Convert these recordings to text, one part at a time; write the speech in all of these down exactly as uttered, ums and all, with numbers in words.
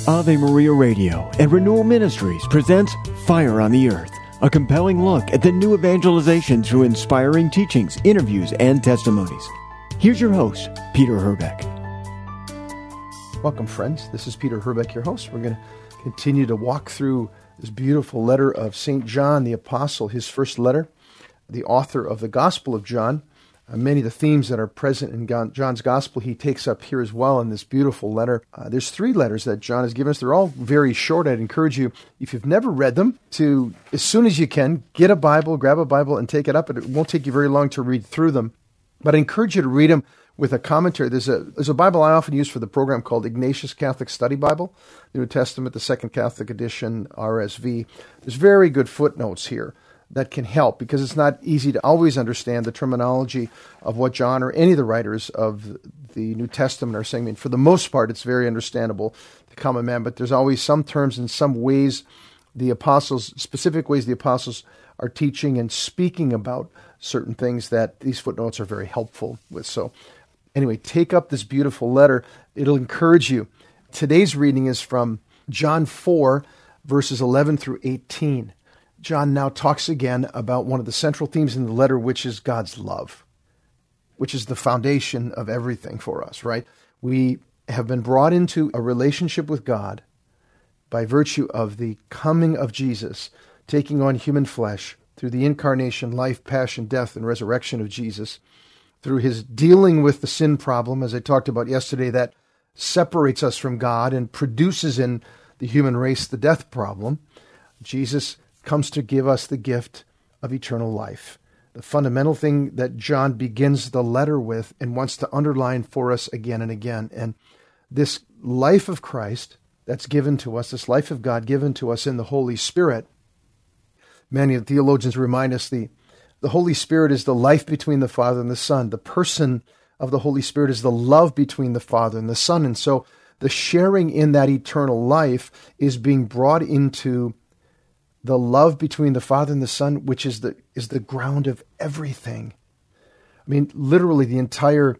Ave Maria Radio and Renewal Ministries presents Fire on the Earth, a compelling look at the new evangelization through inspiring teachings, interviews, and testimonies. Here's your host, Peter Herbeck. Welcome, friends. This is Peter Herbeck, your host. We're going to continue to walk through this beautiful letter of Saint John the Apostle, his first letter, the author of the Gospel of John. Uh, many of the themes that are present in John's Gospel he takes up here as well in this beautiful letter. Uh, there's three letters that John has given us. They're all very short. I'd encourage you, if you've never read them, to, as soon as you can, get a Bible, grab a Bible, and take it up. It won't take you very long to read through them. But I encourage you to read them with a commentary. There's a there's a Bible I often use for the program called Ignatius Catholic Study Bible, the New Testament, the Second Catholic Edition, R S V. There's very good footnotes here that can help, because it's not easy to always understand the terminology of what John or any of the writers of the New Testament are saying. I mean, for the most part, it's very understandable to common man, but there's always some terms and some ways the apostles, specific ways the apostles are teaching and speaking about certain things that these footnotes are very helpful with. So anyway, take up this beautiful letter. It'll encourage you. Today's reading is from John four, verses eleven through eighteen. John now talks again about one of the central themes in the letter, which is God's love, which is the foundation of everything for us, right? We have been brought into a relationship with God by virtue of the coming of Jesus, taking on human flesh through the incarnation, life, passion, death, and resurrection of Jesus, through his dealing with the sin problem, as I talked about yesterday, that separates us from God and produces in the human race the death problem. Jesus comes to give us the gift of eternal life. The fundamental thing that John begins the letter with and wants to underline for us again and again. And this life of Christ that's given to us, this life of God given to us in the Holy Spirit, many of the theologians remind us the, the Holy Spirit is the life between the Father and the Son. The person of the Holy Spirit is the love between the Father and the Son. And so the sharing in that eternal life is being brought into the love between the Father and the Son, which is the is the ground of everything. I mean, literally the entire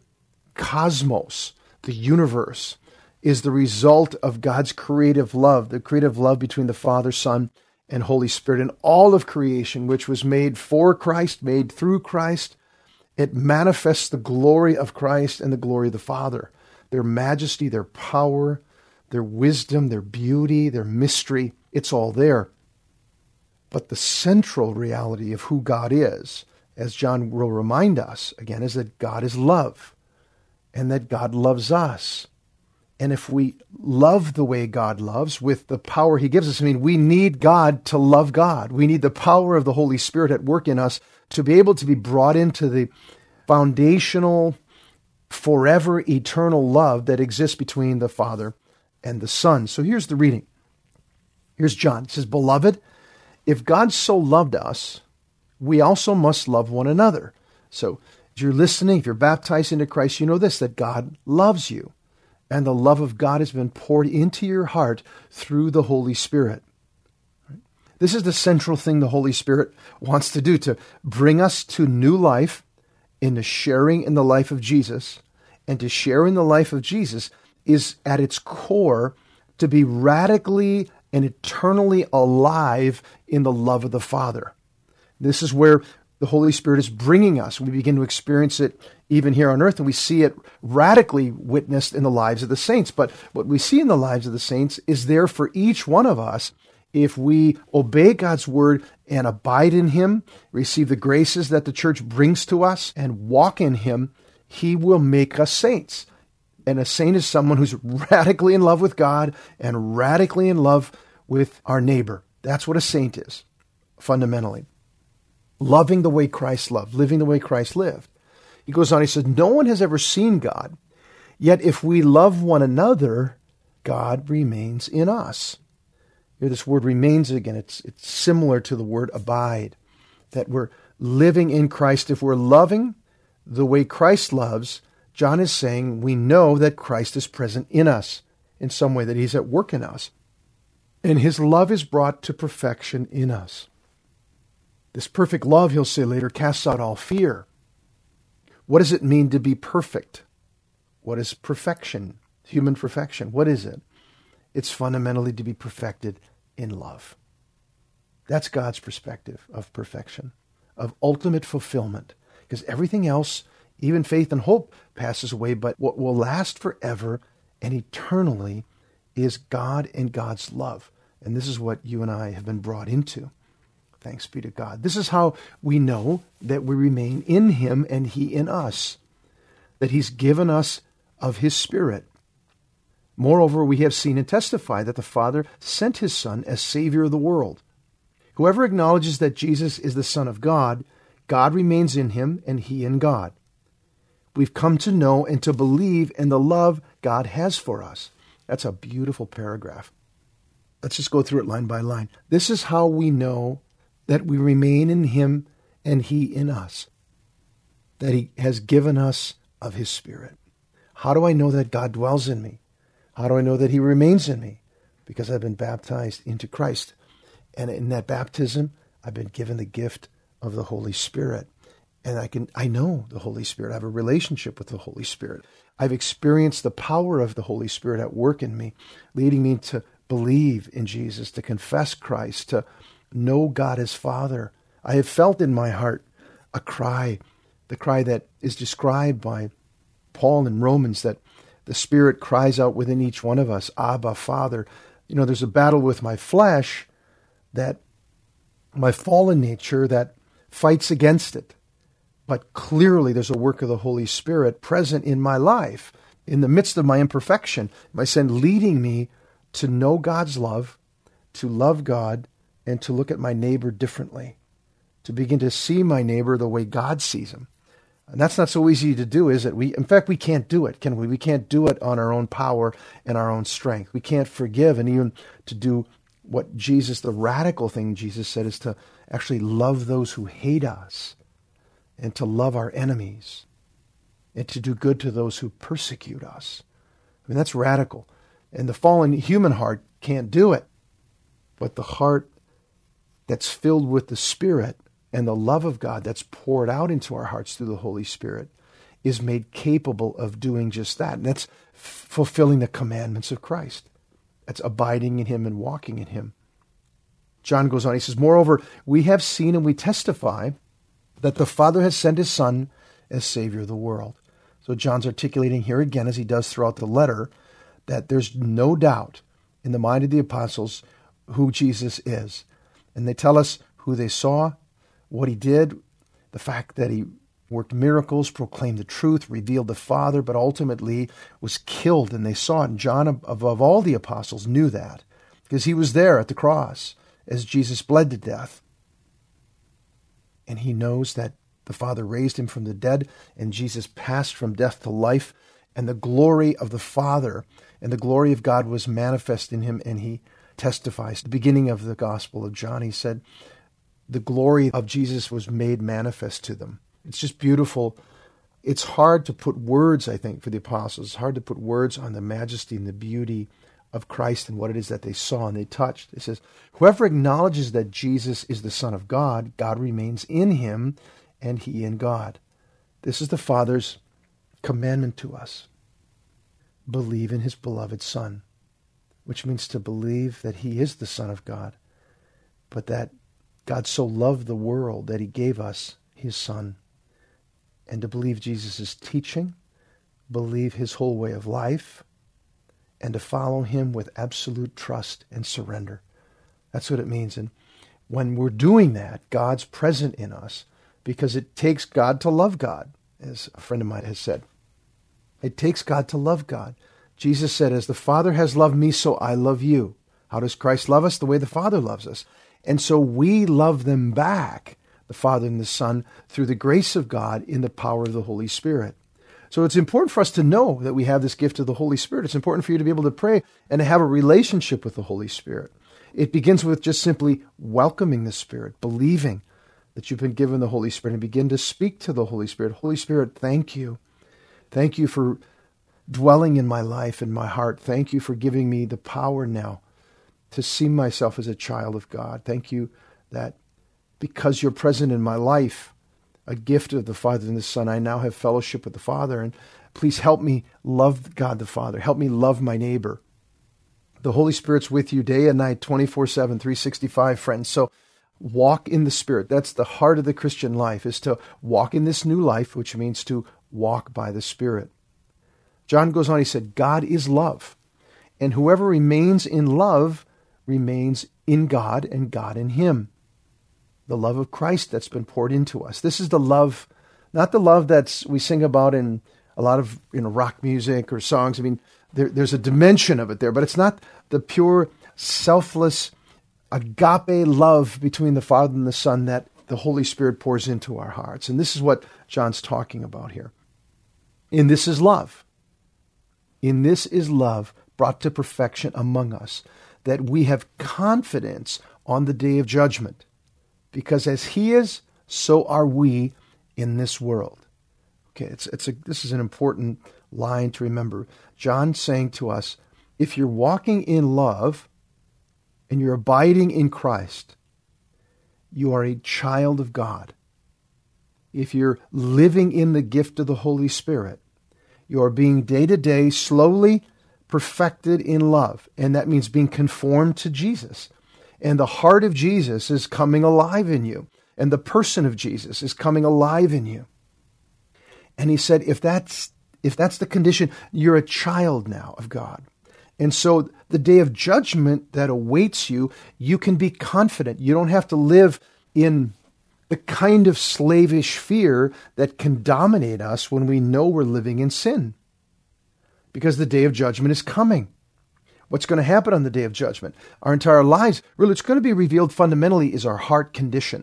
cosmos, the universe, is the result of God's creative love, the creative love between the Father, Son, and Holy Spirit. And all of creation, which was made for Christ, made through Christ, it manifests the glory of Christ and the glory of the Father, their majesty, their power, their wisdom, their beauty, their mystery. It's all there. But the central reality of who God is, as John will remind us, again, is that God is love and that God loves us. And if we love the way God loves with the power he gives us, I mean, we need God to love God. We need the power of the Holy Spirit at work in us to be able to be brought into the foundational, forever, eternal love that exists between the Father and the Son. So here's the reading. Here's John. It says, "Beloved, if God so loved us, we also must love one another." So if you're listening, if you're baptized into Christ, you know this, that God loves you. And the love of God has been poured into your heart through the Holy Spirit. This is the central thing the Holy Spirit wants to do, to bring us to new life, into sharing in the life of Jesus. And to share in the life of Jesus is at its core to be radically and eternally alive in the love of the Father. This is where the Holy Spirit is bringing us. We begin to experience it even here on earth, and we see it radically witnessed in the lives of the saints. But what we see in the lives of the saints is there for each one of us if we obey God's word and abide in him, receive the graces that the church brings to us, and walk in him. He will make us saints. And a saint is someone who's radically in love with God and radically in love with our neighbor. That's what a saint is, fundamentally. Loving the way Christ loved, living the way Christ lived. He goes on, he says, "No one has ever seen God, yet if we love one another, God remains in us." Here, this word remains again. It's, it's similar to the word abide, that we're living in Christ. If we're loving the way Christ loves, John is saying we know that Christ is present in us in some way, that he's at work in us. And his love is brought to perfection in us. This perfect love, he'll say later, casts out all fear. What does it mean to be perfect? What is perfection? Human perfection. What is it? It's fundamentally to be perfected in love. That's God's perspective of perfection, of ultimate fulfillment. Because everything else, even faith and hope, passes away, but what will last forever and eternally is God and God's love. And this is what you and I have been brought into. Thanks be to God. This is how we know that we remain in him and he in us, that he's given us of his Spirit. Moreover, we have seen and testified that the Father sent his Son as Savior of the world. Whoever acknowledges that Jesus is the Son of God, God remains in him and he in God. We've come to know and to believe in the love God has for us. That's a beautiful paragraph. Let's just go through it line by line. This is how we know that we remain in him and he in us, that he has given us of his Spirit. How do I know that God dwells in me? How do I know that he remains in me? Because I've been baptized into Christ. And in that baptism, I've been given the gift of the Holy Spirit. And I can I know the Holy Spirit. I have a relationship with the Holy Spirit. I've experienced the power of the Holy Spirit at work in me, leading me to believe in Jesus, to confess Christ, to know God as Father. I have felt in my heart a cry, the cry that is described by Paul in Romans, that the Spirit cries out within each one of us, Abba, Father. You know, there's a battle with my flesh, that my fallen nature that fights against it. But clearly there's a work of the Holy Spirit present in my life, in the midst of my imperfection, my sin, leading me to know God's love, to love God, and to look at my neighbor differently, to begin to see my neighbor the way God sees him. And that's not so easy to do, is it? We, in fact, we can't do it, can we? We can't do it on our own power and our own strength. We can't forgive, and even to do what Jesus, the radical thing Jesus said, is to actually love those who hate us, and to love our enemies, and to do good to those who persecute us. I mean, that's radical. And the fallen human heart can't do it. But the heart that's filled with the Spirit and the love of God that's poured out into our hearts through the Holy Spirit is made capable of doing just that. And that's fulfilling the commandments of Christ. That's abiding in him and walking in him. John goes on, he says, moreover, we have seen and we testify that the Father has sent his Son as Savior of the world. So John's articulating here again, as he does throughout the letter, that there's no doubt in the mind of the apostles who Jesus is. And they tell us who they saw, what he did, the fact that he worked miracles, proclaimed the truth, revealed the Father, but ultimately was killed, and they saw it. And John, above all the apostles, knew that, because he was there at the cross as Jesus bled to death. And he knows that the Father raised him from the dead, and Jesus passed from death to life, and the glory of the Father and the glory of God was manifest in him, and he testifies. At the beginning of the Gospel of John, he said, the glory of Jesus was made manifest to them. It's just beautiful. It's hard to put words, I think, for the apostles. It's hard to put words on the majesty and the beauty of Christ and what it is that they saw and they touched. It says, whoever acknowledges that Jesus is the Son of God, God remains in him and he in God. This is the Father's commandment to us. Believe in his beloved Son, which means to believe that he is the Son of God, but that God so loved the world that he gave us his Son. And to believe Jesus' teaching, believe his whole way of life, and to follow him with absolute trust and surrender. That's what it means. And when we're doing that, God's present in us, because it takes God to love God, as a friend of mine has said. It takes God to love God. Jesus said, as the Father has loved me, so I love you. How does Christ love us? The way the Father loves us. And so we love them back, the Father and the Son, through the grace of God in the power of the Holy Spirit. So it's important for us to know that we have this gift of the Holy Spirit. It's important for you to be able to pray and to have a relationship with the Holy Spirit. It begins with just simply welcoming the Spirit, believing that you've been given the Holy Spirit, and begin to speak to the Holy Spirit. Holy Spirit, thank you. Thank you for dwelling in my life and my heart. Thank you for giving me the power now to see myself as a child of God. Thank you that because you're present in my life, a gift of the Father and the Son, I now have fellowship with the Father. And please help me love God the Father. Help me love my neighbor. The Holy Spirit's with you day and night, twenty-four seven, three sixty-five, friends. So walk in the Spirit. That's the heart of the Christian life, is to walk in this new life, which means to walk by the Spirit. John goes on, he said, God is love, and whoever remains in love remains in God and God in him. The love of Christ that's been poured into us. This is the love, not the love that's we sing about in a lot of you know rock music or songs. I mean, there, there's a dimension of it there, but it's not the pure, selfless, agape love between the Father and the Son that the Holy Spirit pours into our hearts. And this is what John's talking about here. In this is love. In this is love brought to perfection among us, that we have confidence on the day of judgment. Because as he is, so are we in this world. Okay, it's it's a, this is an important line to remember. John's saying to us, if you're walking in love and you're abiding in Christ, you are a child of God. If you're living in the gift of the Holy Spirit, you are being day to day slowly perfected in love. And that means being conformed to Jesus. And the heart of Jesus is coming alive in you. And the person of Jesus is coming alive in you. And he said, if that's if that's the condition, you're a child now of God. And so the day of judgment that awaits you, you can be confident. You don't have to live in the kind of slavish fear that can dominate us when we know we're living in sin. Because the day of judgment is coming. What's going to happen on the day of judgment? Our entire lives, really, it's going to be revealed fundamentally is our heart condition.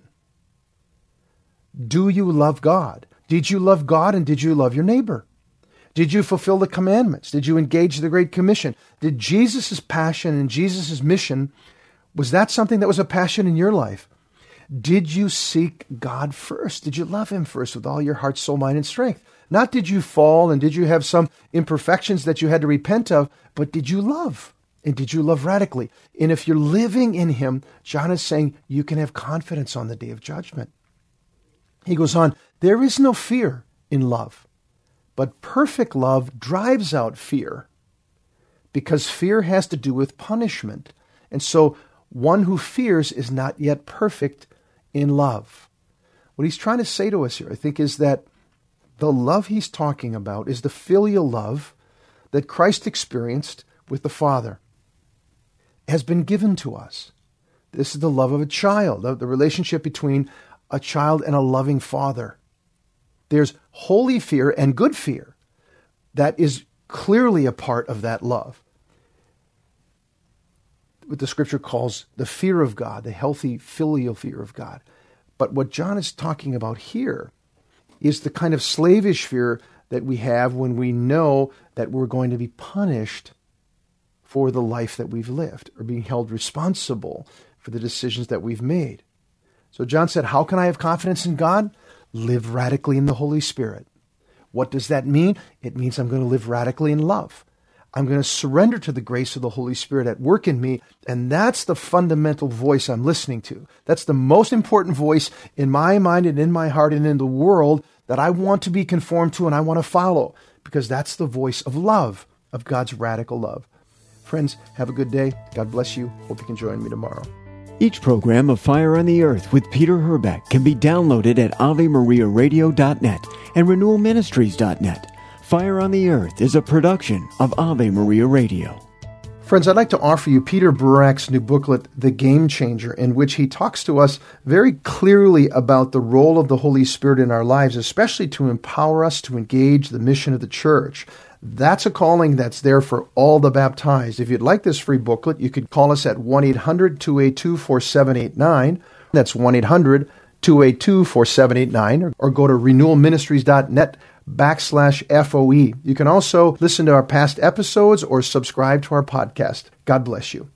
Do you love God? Did you love God and did you love your neighbor? Did you fulfill the commandments? Did you engage the Great Commission? Did Jesus' passion and Jesus' mission, was that something that was a passion in your life? Did you seek God first? Did you love him first with all your heart, soul, mind, and strength? Not did you fall and did you have some imperfections that you had to repent of, but did you love? And did you love radically? And if you're living in him, John is saying you can have confidence on the day of judgment. He goes on, there is no fear in love, but perfect love drives out fear, because fear has to do with punishment. And so one who fears is not yet perfect in love. What he's trying to say to us here, I think, is that the love he's talking about is the filial love that Christ experienced with the Father, has been given to us. This is the love of a child, the relationship between a child and a loving father. There's holy fear and good fear that is clearly a part of that love. What the scripture calls the fear of God, the healthy filial fear of God. But what John is talking about here is the kind of slavish fear that we have when we know that we're going to be punished for the life that we've lived, or being held responsible for the decisions that we've made. So John said, how can I have confidence in God? Live radically in the Holy Spirit. What does that mean? It means I'm going to live radically in love. I'm going to surrender to the grace of the Holy Spirit at work in me, and that's the fundamental voice I'm listening to. That's the most important voice in my mind and in my heart and in the world that I want to be conformed to and I want to follow, because that's the voice of love, of God's radical love. Friends, have a good day. God bless you. Hope you can join me tomorrow. Each program of Fire on the Earth with Peter Herbeck can be downloaded at ave maria radio dot net and renewal ministries dot net. Fire on the Earth is a production of Ave Maria Radio. Friends, I'd like to offer you Peter Burak's new booklet, The Game Changer, in which he talks to us very clearly about the role of the Holy Spirit in our lives, especially to empower us to engage the mission of the church. That's a calling that's there for all the baptized. If you'd like this free booklet, you could call us at one eight hundred two eight two four seven eight nine. That's one eight hundred two eight two four seven eight nine, or, or go to renewal ministries dot net backslash F O E. You can also listen to our past episodes or subscribe to our podcast. God bless you.